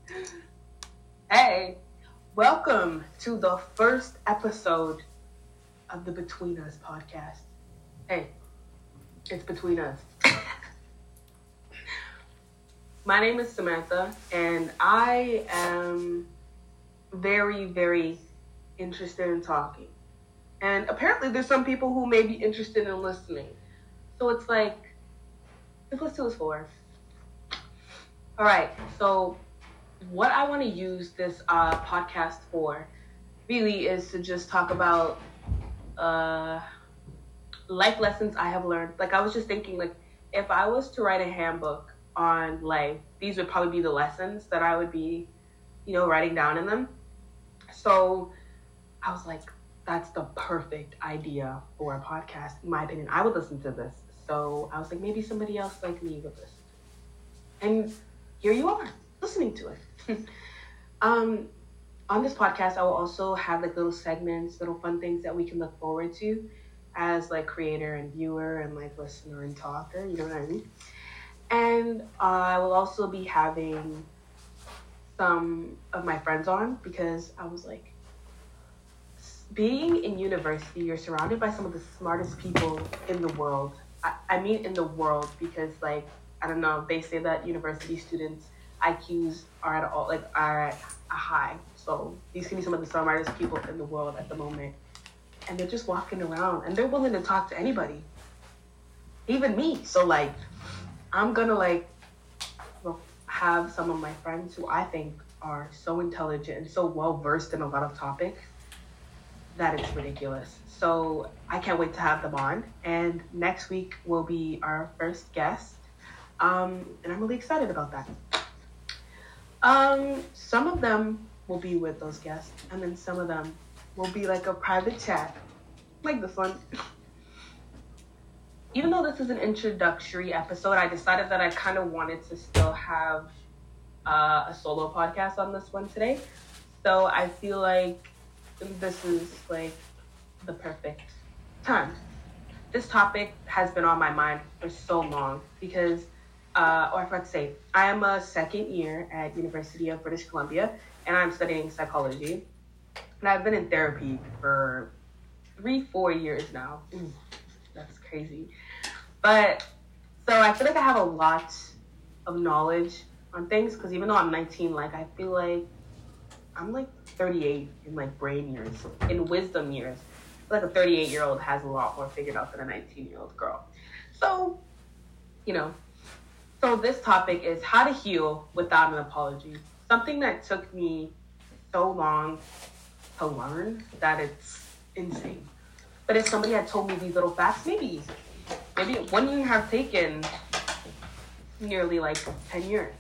Hey, welcome to the first episode of the Between Us podcast. Hey, it's Between Us. My name is Samantha, and I am very, very interested in talking. And apparently there's some people who may be interested in listening. So it's like, let's do this for. All right, so what I want to use this podcast for really is to just talk about life lessons I have learned. Like, I was just thinking, like, if I was to write a handbook on life, these would probably be the lessons that I would be, writing down in them. So I was like, that's the perfect idea for a podcast. In my opinion, I would listen to this. So I was like, maybe somebody else like me would listen. And here you are, listening to it. On this podcast, I will also have like little segments, little fun things that we can look forward to as like creator and viewer and like listener and talker, you know what I mean? And I will also be having some of my friends on because I was like, being in university, you're surrounded by some of the smartest people in the world. I mean in the world because like, I don't know, they say that university students IQs are at a high. So these can be some of the smartest people in the world at the moment. And they're just walking around and they're willing to talk to anybody. Even me. So like, I'm gonna have some of my friends who I think are so intelligent and so well versed in a lot of topics that it's ridiculous. So I can't wait to have them on. And next week will be our first guest. And I'm really excited about that. Some of them will be with those guests, and then some of them will be like a private chat, like this one. Even though this is an introductory episode, I decided that I kind of wanted to still have a solo podcast on this one today. So I feel like this is like the perfect time. This topic has been on my mind for so long because or I forgot to say, I am a second year at University of British Columbia, and I'm studying psychology. And I've been in therapy for 3-4 years now. Ooh, that's crazy. But, so I feel like I have a lot of knowledge on things, because even though I'm 19, like, I feel like I'm like 38 in like brain years, in wisdom years. I feel like a 38-year-old has a lot more figured out than a 19-year-old girl. So, So this topic is how to heal without an apology. Something that took me so long to learn that it's insane. But if somebody had told me these little facts, maybe it wouldn't have taken nearly like 10 years,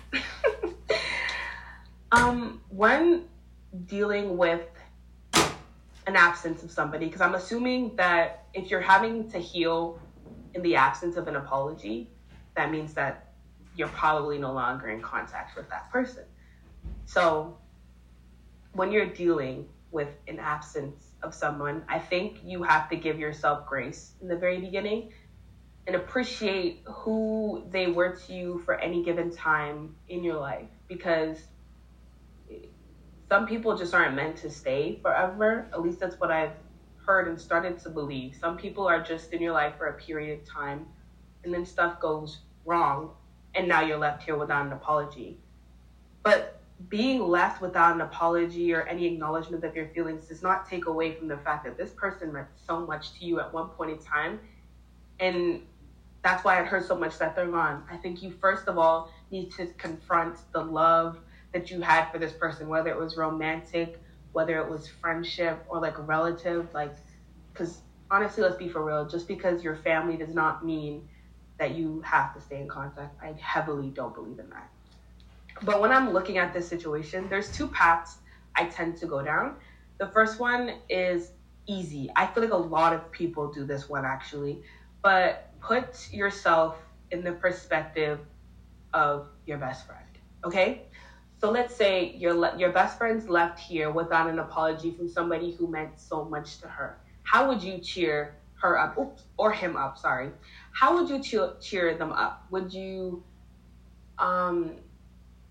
When dealing with an absence of somebody, because I'm assuming that if you're having to heal in the absence of an apology, that means that you're probably no longer in contact with that person. So when you're dealing with an absence of someone, I think you have to give yourself grace in the very beginning and appreciate who they were to you for any given time in your life, because some people just aren't meant to stay forever. At least that's what I've heard and started to believe. Some people are just in your life for a period of time, and then stuff goes wrong, and now you're left here without an apology. But being left without an apology or any acknowledgement of your feelings does not take away from the fact that this person meant so much to you at one point in time, and that's why it hurts so much that they're gone. I think you first of all need to confront the love that you had for this person, whether it was romantic, whether it was friendship or like a relative, because honestly, let's be for real, just because you're family does not mean that you have to stay in contact. I heavily don't believe in that. But when I'm looking at this situation, there's two paths I tend to go down. The first one is easy. I feel like a lot of people do this one actually, but put yourself in the perspective of your best friend, okay? So let's say your best friend's left here without an apology from somebody who meant so much to her. How would you cheer her up? Or him up, sorry. How would you cheer them up? Would you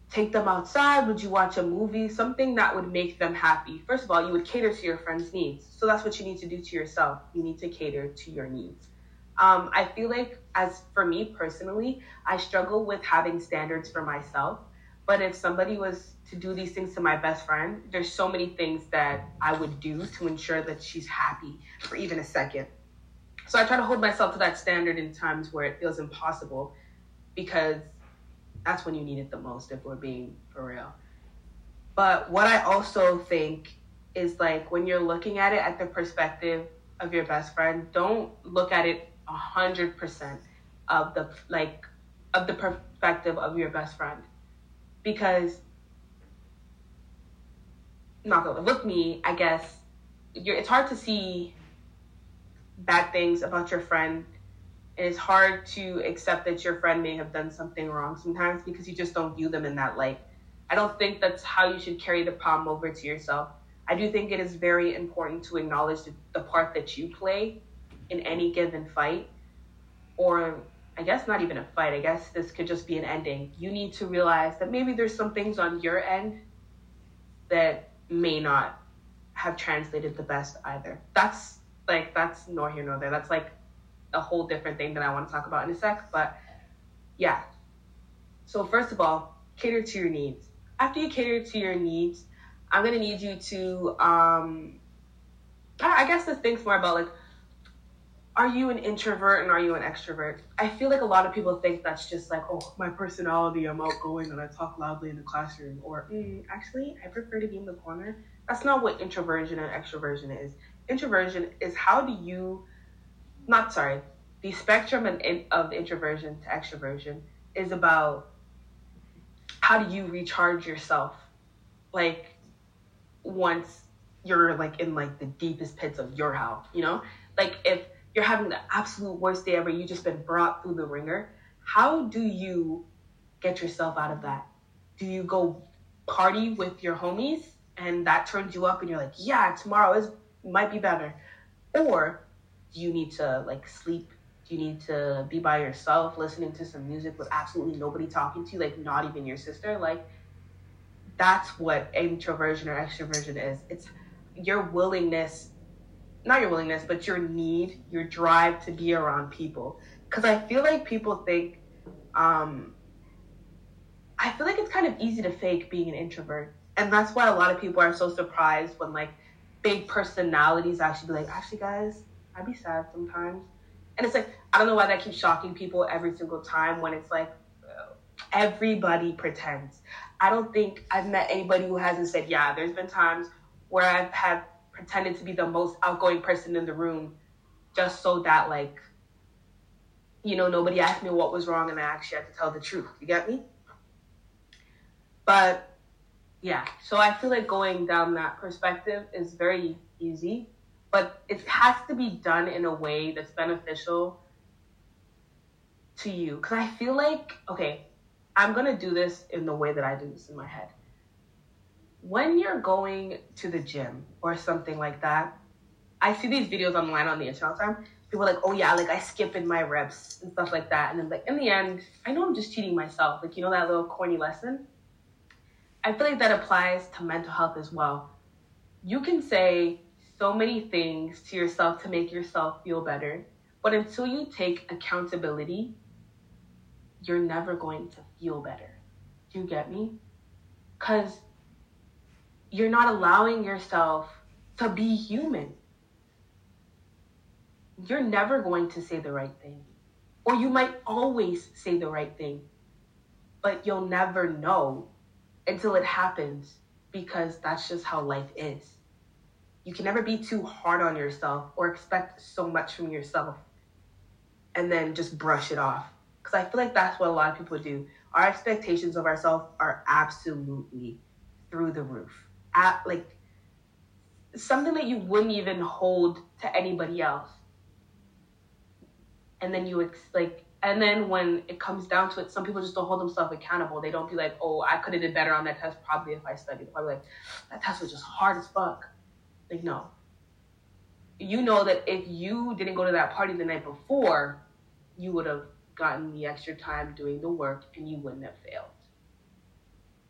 take them outside? Would you watch a movie? Something that would make them happy. First of all, you would cater to your friend's needs. So that's what you need to do to yourself. You need to cater to your needs. I feel like, as for me personally, I struggle with having standards for myself. But if somebody was to do these things to my best friend, there's so many things that I would do to ensure that she's happy for even a second. So I try to hold myself to that standard in times where it feels impossible, because that's when you need it the most, if we're being for real. But what I also think is, like, when you're looking at it at the perspective of your best friend, don't look at it 100% of the perspective of your best friend. Because, not gonna with me, I guess, it's hard to see bad things about your friend, and it's hard to accept that your friend may have done something wrong sometimes, because you just don't view them in that light. I don't think that's how you should carry the problem over to yourself. I do think it is very important to acknowledge the part that you play in any given fight, or I guess not even a fight. I guess this could just be an ending. You need to realize that maybe there's some things on your end that may not have translated the best either. That's nor here nor there. That's like a whole different thing that I want to talk about in a sec. But yeah. So first of all, cater to your needs. After you cater to your needs, I'm going to need you to, I guess this thing's more about, like, are you an introvert and are you an extrovert? I feel like a lot of people think that's just like, oh, my personality, I'm outgoing and I talk loudly in the classroom. Or, actually, I prefer to be in the corner. That's not what introversion and extroversion is. Introversion is the spectrum of introversion to extroversion is about how do you recharge yourself, like, once you're, like, in, like, the deepest pits of your hell, you know? Like, if you're having the absolute worst day ever, you've just been brought through the ringer, how do you get yourself out of that? Do you go party with your homies and that turns you up and you're like, yeah, tomorrow might be better? Or do you need to, like, sleep? Do you need to be by yourself listening to some music with absolutely nobody talking to you, like not even your sister? Like, that's what introversion or extroversion is. It's your willingness, not your willingness, but your need, your drive to be around people. Because I feel like people think, I feel like it's kind of easy to fake being an introvert. And that's why a lot of people are so surprised when, like, big personalities actually be like, actually, guys, I'd be sad sometimes. And it's like, I don't know why that keeps shocking people every single time, when it's like, everybody pretends. I don't think I've met anybody who hasn't said, yeah, there's been times where I've had pretended to be the most outgoing person in the room just so that, like, you know, nobody asked me what was wrong and I actually had to tell the truth. You get me? But yeah, so I feel like going down that perspective is very easy, but it has to be done in a way that's beneficial to you. Because I feel like, okay, I'm going to do this in the way that I do this in my head. When you're going to the gym or something like that, I see these videos online on the internet all the time. People are like, oh yeah, like I skip in my reps and stuff like that. And then, like, in the end, I know I'm just cheating myself. Like, you know, that little corny lesson? I feel like that applies to mental health as well. You can say so many things to yourself to make yourself feel better, but until you take accountability, you're never going to feel better. Do you get me? Because you're not allowing yourself to be human. You're never going to say the right thing. Or you might always say the right thing, but you'll never know until it happens, because that's just how life is. You can never be too hard on yourself or expect so much from yourself and then just brush it off. Because I feel like that's what a lot of people do. Our expectations of ourselves are absolutely through the roof. Like, something that you wouldn't even hold to anybody else. And then and then when it comes down to it, some people just don't hold themselves accountable. They don't be like, oh, I could have did better on that test probably if I studied. Probably like, that test was just hard as fuck. Like, no. You know that if you didn't go to that party the night before, you would have gotten the extra time doing the work and you wouldn't have failed.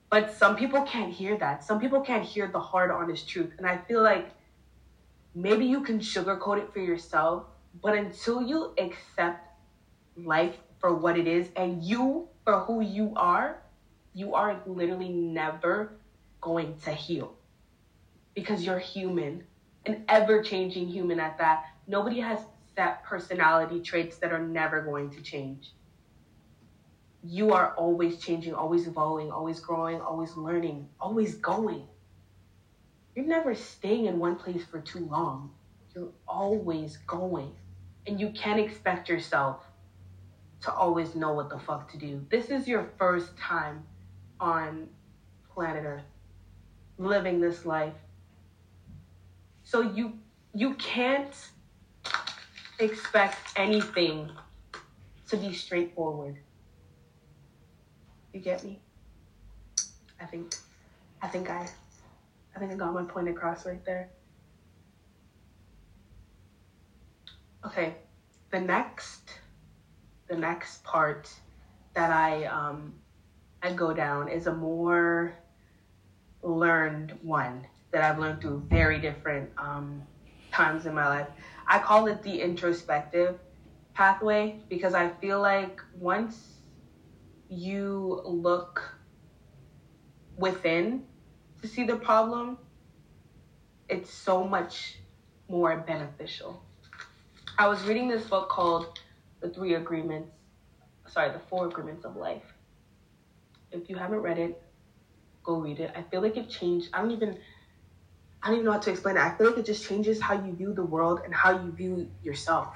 But some people can't hear that. Some people can't hear the hard, honest truth. And I feel like maybe you can sugarcoat it for yourself, but until you accept life for what it is and you for who you are literally never going to heal. Because you're human, an ever-changing human at that. Nobody has set personality traits that are never going to change. You are always changing, always evolving, always growing, always learning, always going. You're never staying in one place for too long. You're always going. And you can't expect yourself to always know what the fuck to do. This is your first time on planet Earth, living this life. So you can't expect anything to be straightforward. You get me? I think I got my point across right there. Okay, the next part that I go down is a more learned one that I've learned through very different times in my life. I call it the introspective pathway because I feel like once you look within to see the problem, it's so much more beneficial. I was reading this book called The Four Agreements of Life. If you haven't read it, go read it. I feel like it changed. I don't even know how to explain it. I feel like it just changes how you view the world and how you view yourself.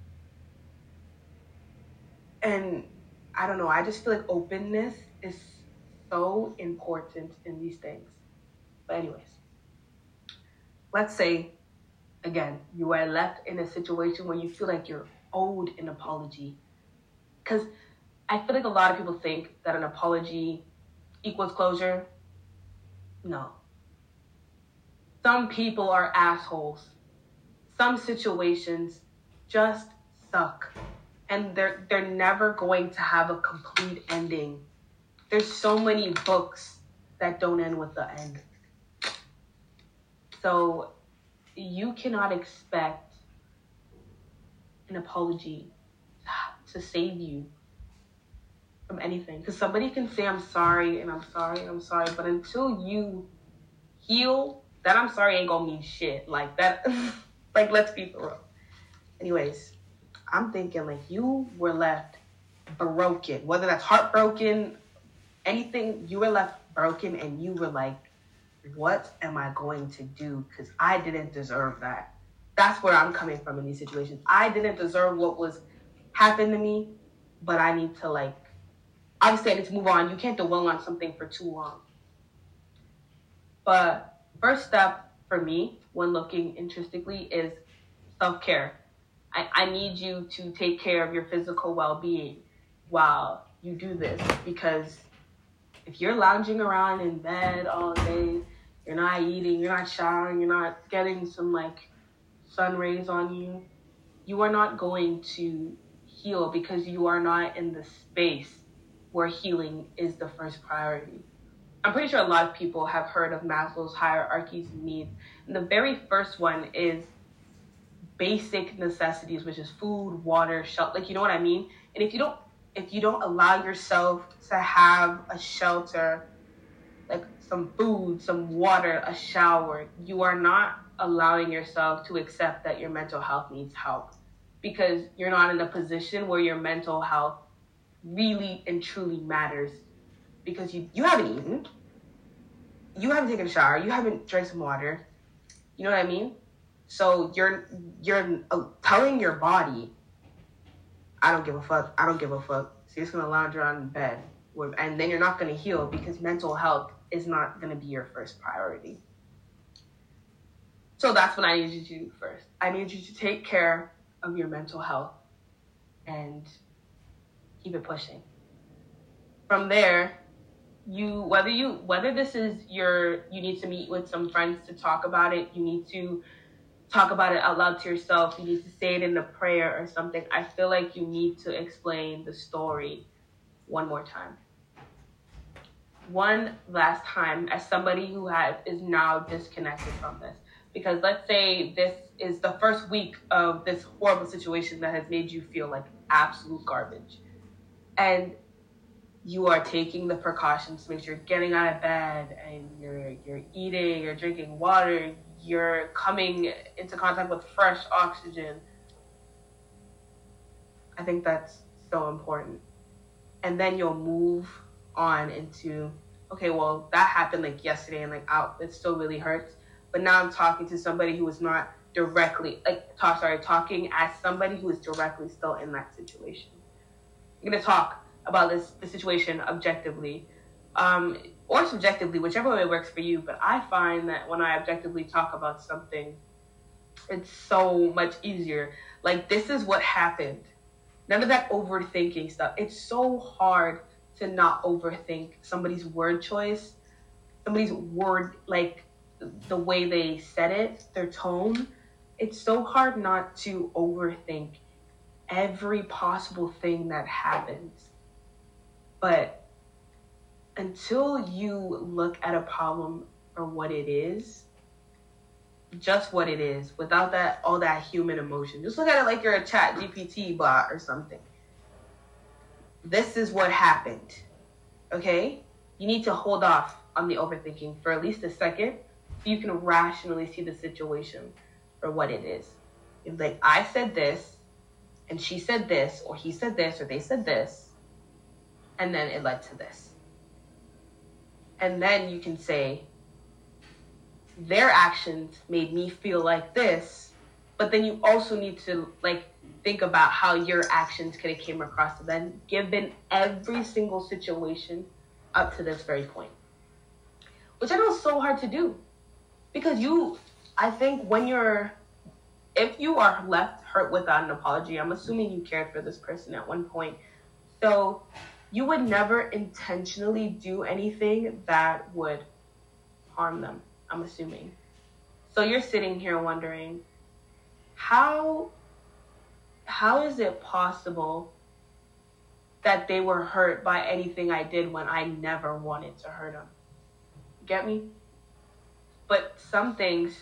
And I don't know, I just feel like openness is so important in these things. But anyways, let's say, again, you are left in a situation where you feel like you're owed an apology. Because I feel like a lot of people think that an apology equals closure. No. Some people are assholes. Some situations just suck. And they're never going to have a complete ending. There's so many books that don't end with the end. So you cannot expect an apology to save you from anything. Because somebody can say, I'm sorry, and I'm sorry, and I'm sorry. But until you heal, that I'm sorry ain't gonna mean shit. Like that, like let's be for real. Anyways, I'm thinking like you were left broken. Whether that's heartbroken, anything, you were left broken and you were like, what am I going to do? Because I didn't deserve that. That's where I'm coming from in these situations. I didn't deserve what was happened to me, but I need to obviously I need to move on. You can't dwell on something for too long. But first step for me when looking intrinsically is self-care. I need you to take care of your physical well-being while you do this, because if you're lounging around in bed all day, you're not eating, you're not showering, you're not getting some sun rays on you, you are not going to heal because you are not in the space where healing is the first priority. I'm pretty sure a lot of people have heard of Maslow's hierarchies of needs. And the very first one is basic necessities, which is food, water, shelter. You know what I mean? And if you don't allow yourself to have a shelter, some food, some water, a shower, you are not allowing yourself to accept that your mental health needs help, because you're not in a position where your mental health really and truly matters, because you haven't eaten, you haven't taken a shower, you haven't drank some water. You know what I mean? So you're telling your body, I don't give a fuck. So you're just going to lounge around in bed. And then you're not going to heal because mental health is not going to be your first priority. So that's what I need you to do first. I need you to take care of your mental health and keep it pushing. From there, whether this is you need to meet with some friends to talk about it, you need to talk about it out loud to yourself, you need to say it in a prayer or something. I feel like you need to explain the story one more time. one last time as somebody who is now disconnected from this. Because let's say this is the first week of this horrible situation that has made you feel like absolute garbage. And you are taking the precautions to make sure you're getting out of bed and you're eating, you're drinking water, you're coming into contact with fresh oxygen. I think that's so important. And then you'll move on into, okay, well, that happened like yesterday and like it still really hurts. But now I'm talking to somebody who is not directly, talking as somebody who is directly still in that situation. I'm going to talk about the situation objectively or subjectively, whichever way works for you. But I find that when I objectively talk about something, it's so much easier. Like, this is what happened. None of that overthinking stuff. It's so hard to not overthink somebody's word choice, somebody's word, like the way they said it, their tone. It's so hard not to overthink every possible thing that happens. But until you look at a problem for what it is, just what it is, without all that human emotion, just look at it like you're a ChatGPT bot or something. This is what happened, okay? You need to hold off on the overthinking for at least a second so you can rationally see the situation for what it is. It's like, I said this, and she said this, or he said this, or they said this, and then it led to this. And then you can say, their actions made me feel like this, but then you also need to think about how your actions could have came across to them, given every single situation up to this very point. Which I know is so hard to do. Because I think if you are left hurt without an apology, I'm assuming you cared for this person at one point. So you would never intentionally do anything that would harm them, I'm assuming. So you're sitting here wondering, how is it possible that they were hurt by anything I did when I never wanted to hurt them? Get me? But some things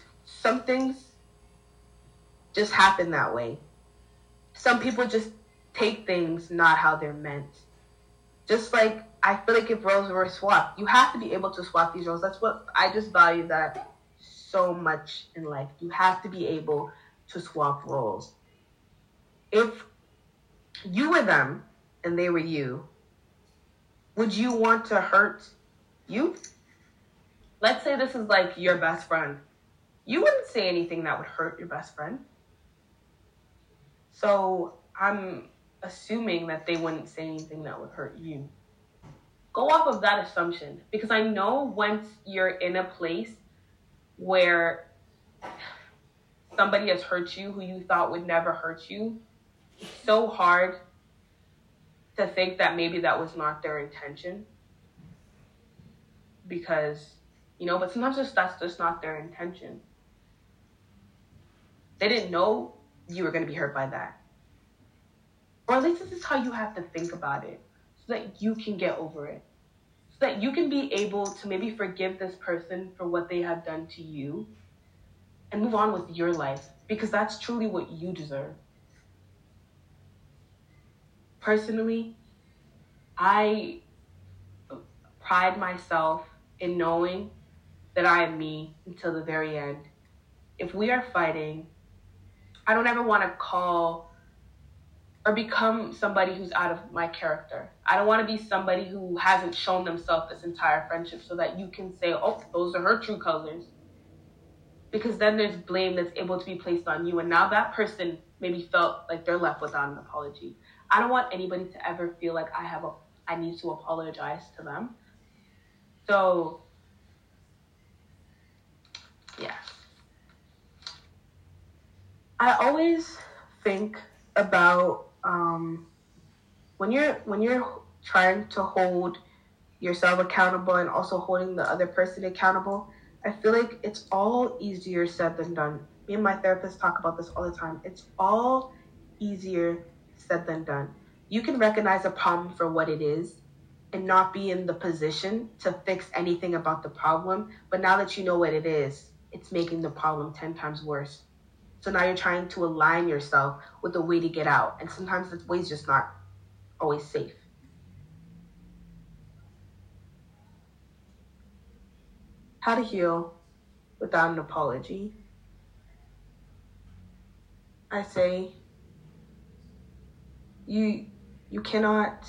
just happen that way. Some people just take things not how they're meant. Just like, I feel like if roles were swapped, you have to be able to swap these roles. That's what I just value that so much in life. You have to be able to swap roles. If you were them and they were you, would you want to hurt you? Let's say this is like your best friend. You wouldn't say anything that would hurt your best friend. So I'm assuming that they wouldn't say anything that would hurt you. Go off of that assumption, because I know once you're in a place where somebody has hurt you who you thought would never hurt you, it's so hard to think that maybe that was not their intention. Because, but sometimes that's just not their intention. They didn't know you were going to be hurt by that. Or at least this is how you have to think about it, so that you can get over it. So that you can be able to maybe forgive this person for what they have done to you and move on with your life, because that's truly what you deserve. Personally, I pride myself in knowing that I am me until the very end. If we are fighting, I don't ever want to call or become somebody who's out of my character. I don't want to be somebody who hasn't shown themselves this entire friendship so that you can say, oh, those are her true colors. Because then there's blame that's able to be placed on you. And now that person maybe felt like they're left without an apology. I don't want anybody to ever feel like I need to apologize to them. So, yeah. I always think about when you're trying to hold yourself accountable and also holding the other person accountable, I feel like it's all easier said than done. Me and my therapist talk about this all the time. It's all easier said than done. You can recognize a problem for what it is, and not be in the position to fix anything about the problem. But now that you know what it is, it's making the problem 10 times worse. So now you're trying to align yourself with a way to get out. And sometimes the way's just not always safe. How to heal without an apology. I say you cannot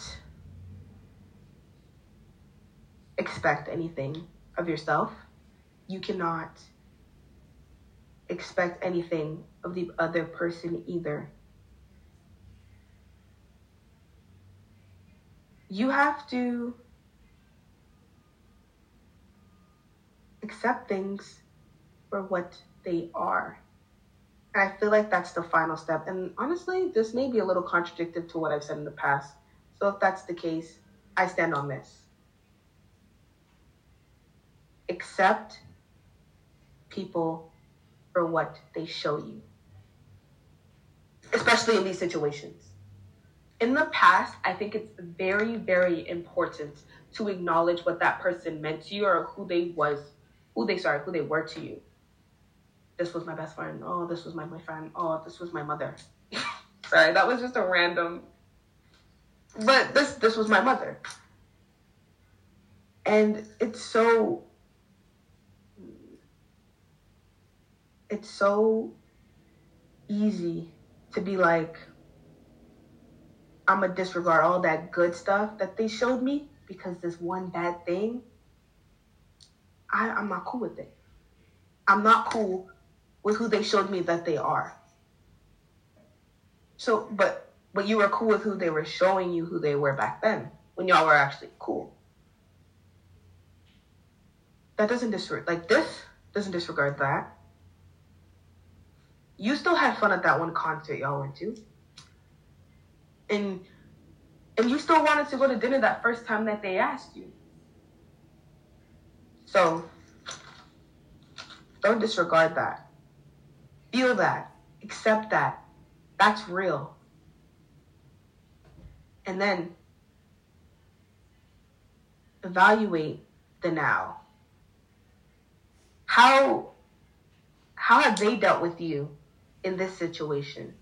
expect anything of yourself. You cannot expect anything of the other person either. You have to accept things for what they are. And I feel like that's the final step. And honestly, this may be a little contradictory to what I've said in the past. So if that's the case, I stand on this. Accept people for what they show you, especially in these situations. In the past, I think it's very, very important to acknowledge what that person meant to you or who they were to you. This was my best friend. Oh, this was my boyfriend. Oh, this was my mother. Sorry, that was just a random. But this was my mother. And it's so easy to be like, I'm gonna disregard all that good stuff that they showed me because this one bad thing, I'm not cool with it. I'm not cool with who they showed me that they are. So, but you were cool with who they were showing you who they were back then, when y'all were actually cool. That doesn't disregard that. You still had fun at that one concert y'all went to. And you still wanted to go to dinner that first time that they asked you. So, don't disregard that. Feel that. Accept that. That's real. And then, evaluate the now. How have they dealt with you in this situation?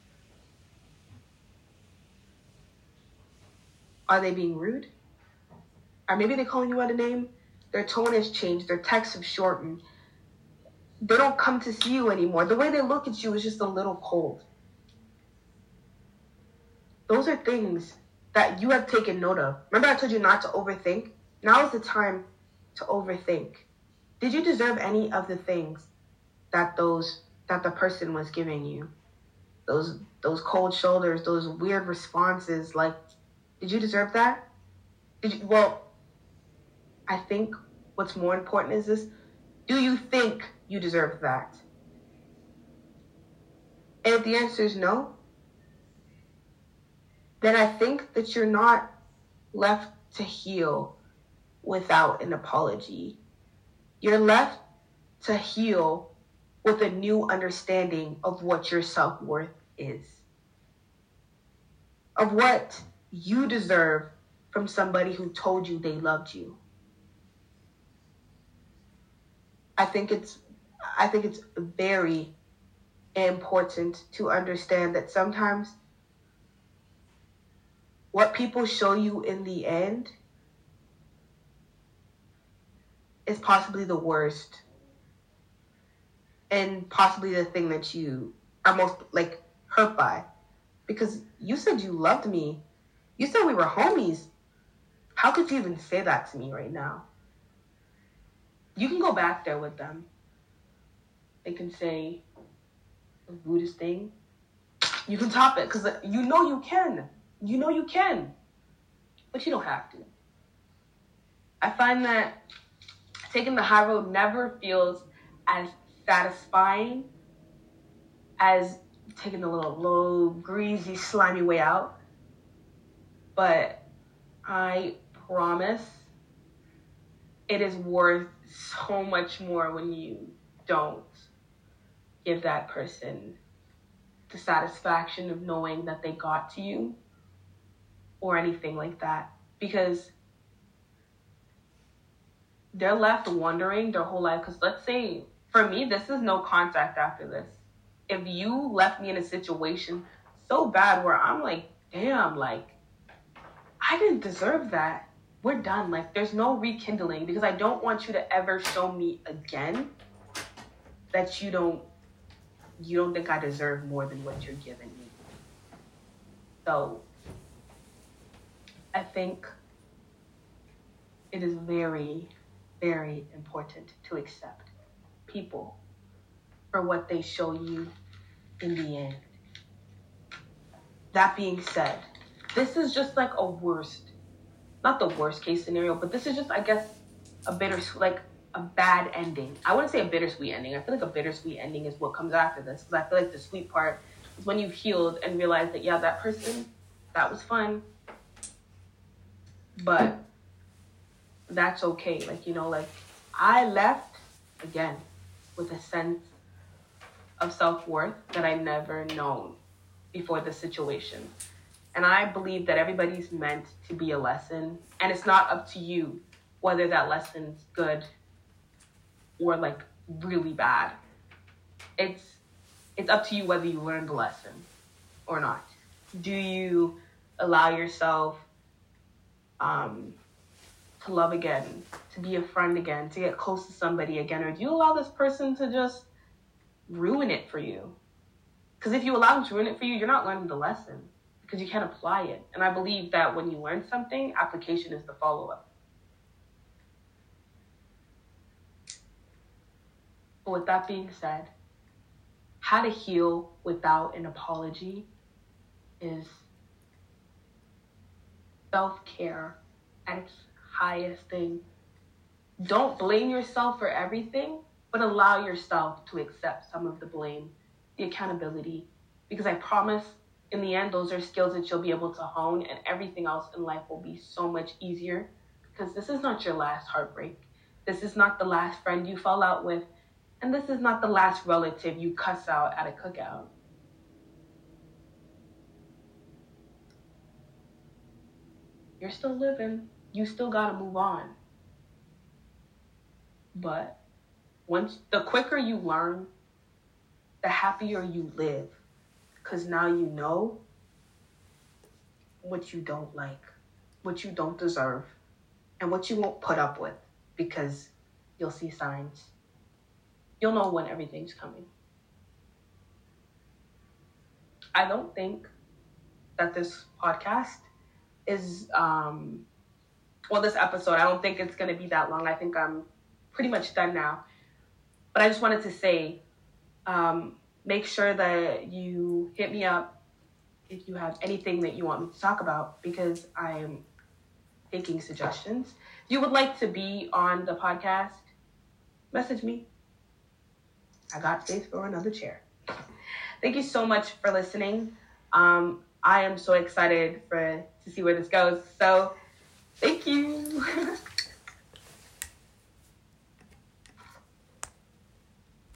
Are they being rude? Or maybe they're calling you out a name? Their tone has changed. Their texts have shortened. They don't come to see you anymore. The way they look at you is just a little cold. Those are things that you have taken note of. Remember I told you not to overthink? Now is the time to overthink. Did you deserve any of the things that the person was giving you? Those cold shoulders, those weird responses, like, did you deserve that? Well, I think what's more important is this. Do you think you deserve that? And if the answer is no, then I think that you're not left to heal without an apology. You're left to heal with a new understanding of what your self-worth is, of what you deserve from somebody who told you they loved you. I think it's very important to understand that sometimes what people show you in the end is possibly the worst and possibly the thing that you are most hurt by. Because you said you loved me. You said we were homies. How could you even say that to me right now? You can go back there with them. They can say the rudest thing. You can top it because you know you can. You know you can. But you don't have to. I find that taking the high road never feels as satisfying as taking the little low, greasy, slimy way out. But I promise it is worth so much more when you don't give that person the satisfaction of knowing that they got to you or anything like that. Because they're left wondering their whole life. Because let's say, for me, this is no contact after this. If you left me in a situation so bad where I'm like, damn, like, I didn't deserve that. We're done. Like, there's no rekindling, because I don't want you to ever show me again that you don't think I deserve more than what you're giving me. So I think it is very, very important to accept people for what they show you in the end. That being said, this is just like not the worst case scenario, but this is just, I guess, a bad ending. I wouldn't say a bittersweet ending. I feel like a bittersweet ending is what comes after this, because I feel like the sweet part is when you've healed and realized that, yeah, that person, that was fun, but that's okay. Like, like I left, again, with a sense of self-worth that I never known before the situation. And I believe that everybody's meant to be a lesson, and it's not up to you whether that lesson's good or like really bad. It's up to you whether you learn the lesson or not. Do you allow yourself to love again, to be a friend again, to get close to somebody again, or do you allow this person to just ruin it for you? Because if you allow them to ruin it for you, you're not learning the lesson, because you can't apply it. And I believe that when you learn something, application is the follow-up. But with that being said, how to heal without an apology is self-care at its highest thing. Don't blame yourself for everything, but allow yourself to accept some of the blame, the accountability, because I promise in the end, those are skills that you'll be able to hone, and everything else in life will be so much easier, because this is not your last heartbreak. This is not the last friend you fall out with, and this is not the last relative you cuss out at a cookout. You're still living. You still gotta move on. But the quicker you learn, the happier you live. Because now you know what you don't like, what you don't deserve, and what you won't put up with, because you'll see signs. You'll know when everything's coming. I don't think that this podcast is, this episode, I don't think it's going to be that long. I think I'm pretty much done now. But I just wanted to say, make sure that you hit me up if you have anything that you want me to talk about, because I am taking suggestions. If you would like to be on the podcast, message me. I got space for another chair. Thank you so much for listening. I am so excited to see where this goes. So, thank you.